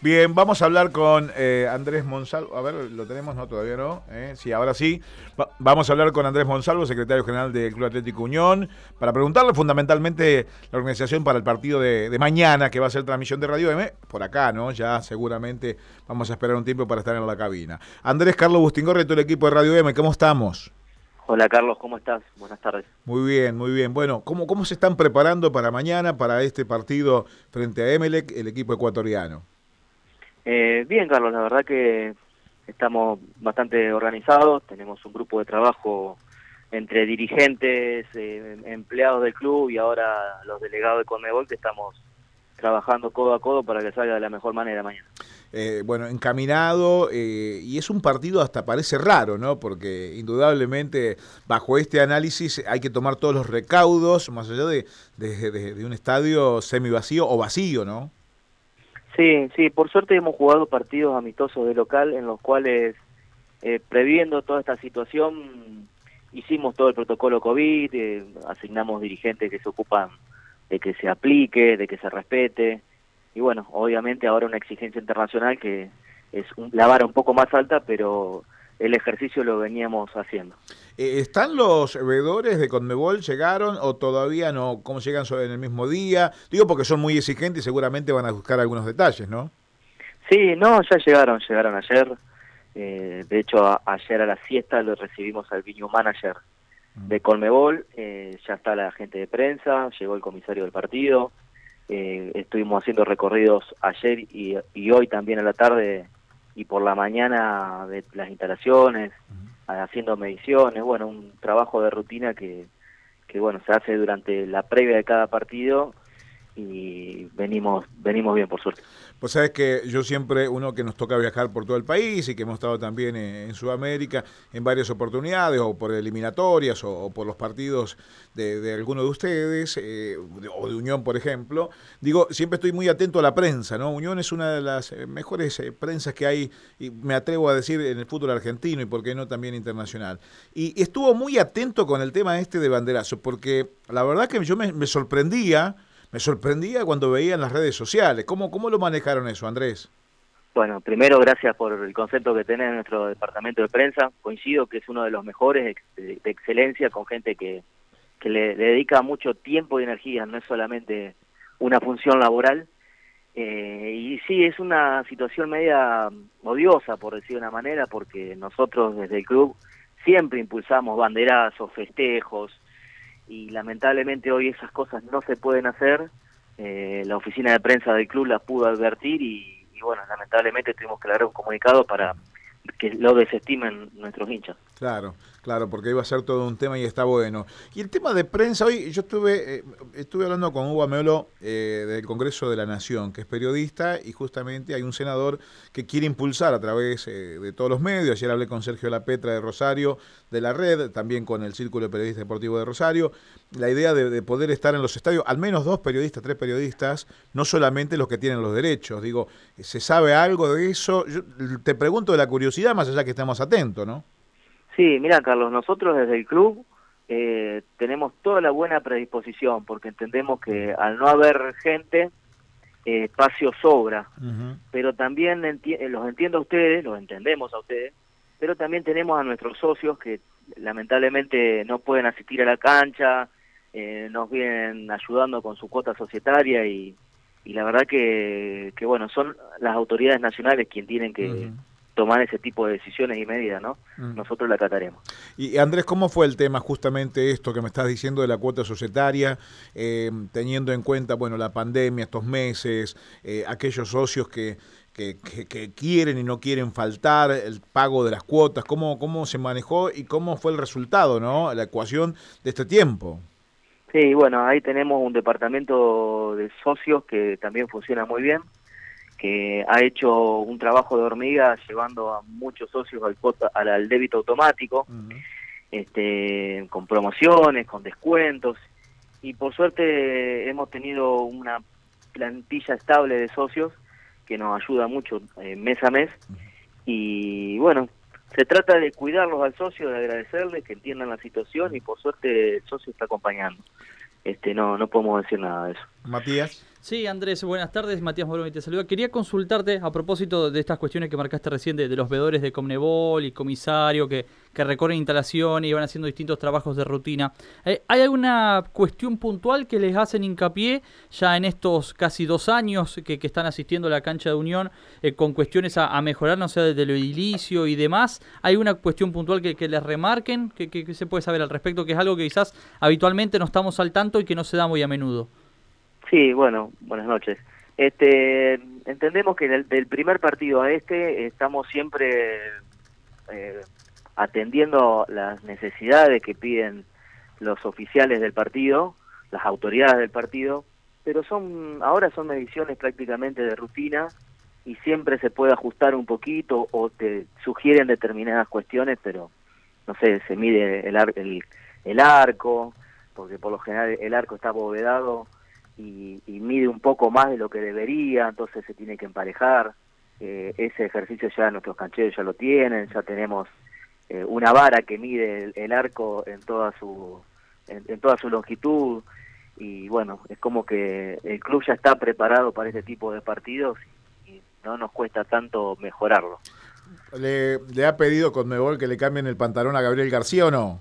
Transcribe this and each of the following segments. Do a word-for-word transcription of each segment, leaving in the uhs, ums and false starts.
Bien, vamos a hablar con eh, Andrés Monsalvo. A ver, ¿lo tenemos? No, todavía no. ¿eh? Sí, ahora sí. Va vamos a hablar con Andrés Monsalvo, secretario general del Club Atlético Unión, para preguntarle fundamentalmente la organización para el partido de, de mañana, que va a ser transmisión de Radio M, por acá, ¿no? Ya seguramente vamos a esperar un tiempo para estar en la cabina. Andrés, Carlos Bustingorri, todo el equipo de Radio M, ¿cómo estamos? Hola Carlos, ¿cómo estás? Buenas tardes. Muy bien, muy bien. Bueno, ¿cómo, cómo se están preparando para mañana, para este partido frente a Emelec, el equipo ecuatoriano? Eh, bien, Carlos, la verdad que estamos bastante organizados, tenemos un grupo de trabajo entre dirigentes, eh, empleados del club y ahora los delegados de Conmebol que estamos trabajando codo a codo para que salga de la mejor manera mañana. Eh, bueno, encaminado, eh, y es un partido hasta parece raro, ¿no? Porque indudablemente bajo este análisis hay que tomar todos los recaudos, más allá de, de, de, de un estadio semivacío o vacío, ¿no? Sí, sí, por suerte hemos jugado partidos amistosos de local en los cuales, eh, previendo toda esta situación, hicimos todo el protocolo COVID, eh, asignamos dirigentes que se ocupan de que se aplique, de que se respete, y bueno, obviamente ahora una exigencia internacional que es un, la vara un poco más alta, pero el ejercicio lo veníamos haciendo. Eh, ¿Están los veedores de Conmebol, llegaron o todavía no? ¿Cómo llegan en el mismo día? Digo porque son muy exigentes y seguramente van a buscar algunos detalles, ¿no? Sí, no, ya llegaron, llegaron ayer. Eh, de hecho, a, ayer a la siesta lo recibimos al Viño Manager de Conmebol. Eh, ya está la gente de prensa, llegó el comisario del partido. Eh, estuvimos haciendo recorridos ayer y, y hoy también a la tarde y por la mañana de las instalaciones, uh-huh. haciendo mediciones, bueno, un trabajo de rutina que, que bueno, se hace durante la previa de cada partido y venimos venimos bien, por suerte. Pues sabes que yo siempre, uno que nos toca viajar por todo el país y que hemos estado también en, en Sudamérica en varias oportunidades, o por eliminatorias, o, o por los partidos de, de alguno de ustedes, eh, de, o de Unión, por ejemplo, digo, siempre estoy muy atento a la prensa, ¿no? Unión es una de las mejores eh, prensas que hay, y me atrevo a decir, en el fútbol argentino y por qué no también internacional. Y estuvo muy atento con el tema este de banderazo, porque la verdad que yo me, me sorprendía, Me sorprendía cuando veía en las redes sociales. ¿Cómo, cómo lo manejaron eso, Andrés? Bueno, primero gracias por el concepto que tiene nuestro departamento de prensa. Coincido que es uno de los mejores, de, de excelencia, con gente que, que le, le dedica mucho tiempo y energía, no es solamente una función laboral. Eh, y sí, es una situación media odiosa, por decir de una manera, porque nosotros desde el club siempre impulsamos banderazos, festejos, y lamentablemente hoy esas cosas no se pueden hacer. Eh, la oficina de prensa del club las pudo advertir y, y bueno, lamentablemente tuvimos que dar un comunicado para que lo desestimen nuestros hinchas. Claro, claro, porque iba a ser todo un tema y está bueno. Y el tema de prensa, hoy yo estuve eh, estuve hablando con Hugo Ameolo eh, del Congreso de la Nación, que es periodista, y justamente hay un senador que quiere impulsar a través eh, de todos los medios. Ayer hablé con Sergio Lapetra de Rosario, de la Red, también con el Círculo de Periodistas Deportivos de Rosario, la idea de, de poder estar en los estadios, al menos dos periodistas, tres periodistas, no solamente los que tienen los derechos. Digo, ¿se sabe algo de eso? Yo te pregunto de la curiosidad, más allá que estemos atentos, ¿no? Sí, mira, Carlos, nosotros desde el club eh, tenemos toda la buena predisposición, porque entendemos que al no haber gente, eh, espacio sobra, uh-huh. pero también enti los entiendo a ustedes, los entendemos a ustedes, pero también tenemos a nuestros socios que lamentablemente no pueden asistir a la cancha, eh, nos vienen ayudando con su cuota societaria y, y la verdad que, que, bueno, son las autoridades nacionales quienes tienen que... Uh-huh. tomar ese tipo de decisiones y medidas, ¿no? Mm. Nosotros la acataremos. Y Andrés, ¿cómo fue el tema justamente esto que me estás diciendo de la cuota societaria, eh, teniendo en cuenta, bueno, la pandemia, estos meses, eh, aquellos socios que, que, que, que quieren y no quieren faltar, el pago de las cuotas, cómo, cómo se manejó y cómo fue el resultado, ¿no? La ecuación de este tiempo. Sí, bueno, ahí tenemos un departamento de socios que también funciona muy bien, que ha hecho un trabajo de hormiga llevando a muchos socios al, cuota, al, al débito automático, uh-huh. este, con promociones, con descuentos, y por suerte hemos tenido una plantilla estable de socios que nos ayuda mucho eh, mes a mes, uh-huh. y bueno, se trata de cuidarlos al socio, de agradecerles, que entiendan la situación, y por suerte el socio está acompañando. Este, no, no podemos decir nada de eso. Matías. Sí, Andrés, buenas tardes. Matías Moroni te saluda. Quería consultarte a propósito de estas cuestiones que marcaste recién de, de los veedores de Conmebol y comisario que, que recorren instalaciones y van haciendo distintos trabajos de rutina. Eh, ¿Hay alguna cuestión puntual que les hacen hincapié ya en estos casi dos años que, que están asistiendo a la cancha de Unión eh, con cuestiones a, a mejorar, no sé, desde lo edilicio y demás? ¿Hay una cuestión puntual que, que les remarquen? ¿Qué que, que se puede saber al respecto? Que es algo que quizás habitualmente no estamos al tanto y que no se da muy a menudo. Sí, bueno, buenas noches. Este, entendemos que del, del primer partido a este estamos siempre eh, atendiendo las necesidades que piden los oficiales del partido, las autoridades del partido, pero son ahora son mediciones prácticamente de rutina y siempre se puede ajustar un poquito o te sugieren determinadas cuestiones, pero no sé, se mide el, ar, el, el arco, porque por lo general el arco está abovedado Y, y mide un poco más de lo que debería, entonces se tiene que emparejar. Eh, ese ejercicio ya nuestros cancheros ya lo tienen, ya tenemos eh, una vara que mide el, el arco en toda su en, en toda su longitud, y bueno, es como que el club ya está preparado para este tipo de partidos y no nos cuesta tanto mejorarlo. ¿Le, le ha pedido Conmebol que le cambien el pantalón a Gabriel García o no?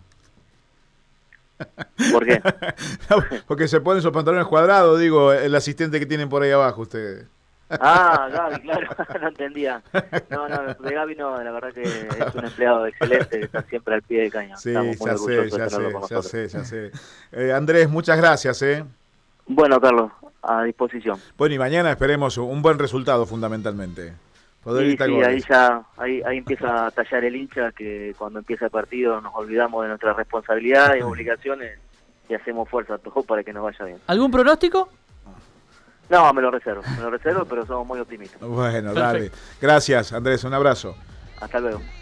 ¿Por qué? No, porque se ponen esos pantalones cuadrados, digo, el asistente que tienen por ahí abajo ustedes. Ah, Gaby, claro, no entendía. No, no, de Gaby no, la verdad que es un empleado excelente, que está siempre al pie del cañón. Sí, Estamos muy ya sé, orgullosos ya de sé, tenerlo con ya nosotros. sé, ya sé. Eh, Andrés, muchas gracias, ¿eh? Bueno, Carlos, a disposición. Bueno, y mañana esperemos un buen resultado, fundamentalmente. Poder Sí, evitar sí, goles. ahí ya, ahí, ahí empieza a tallar el hincha, que cuando empieza el partido nos olvidamos de nuestras responsabilidades, obligaciones, y hacemos fuerza a todos para que nos vaya bien. ¿Algún pronóstico? No, me lo reservo, me lo reservo, pero somos muy optimistas. Bueno, dale. Gracias, Andrés, un abrazo. Hasta luego.